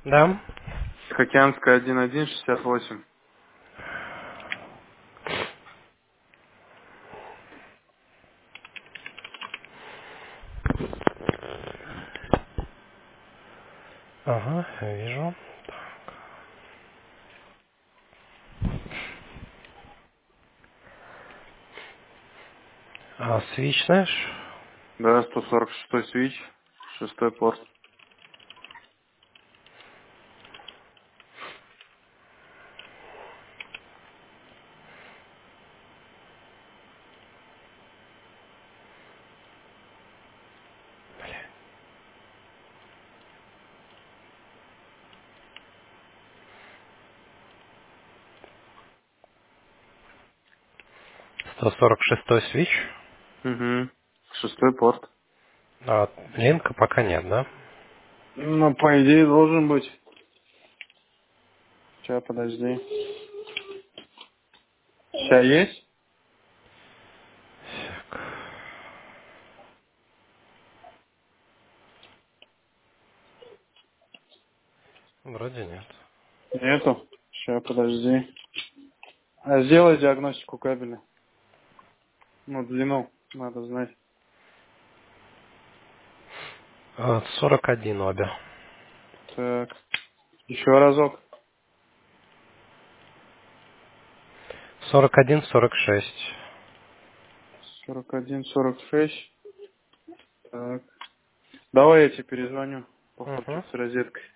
Да. Тихоокеанская 1168. Ага, вижу. А свич знаешь? Да, 146 свич, шестой порт. Бля. 146 свич. Угу. Шестой порт. А линка пока нет, да? Ну, по идее, должен быть. Сейчас, подожди. Сейчас есть? Так. Вроде нет. Нету. Сейчас, подожди. А сделай диагностику кабеля. Ну, длину надо знать. 41 обе. Так. Еще разок. 41, 46. 41, 46. Так. Давай я тебе перезвоню. Походу, Угу. что-то с розеткой.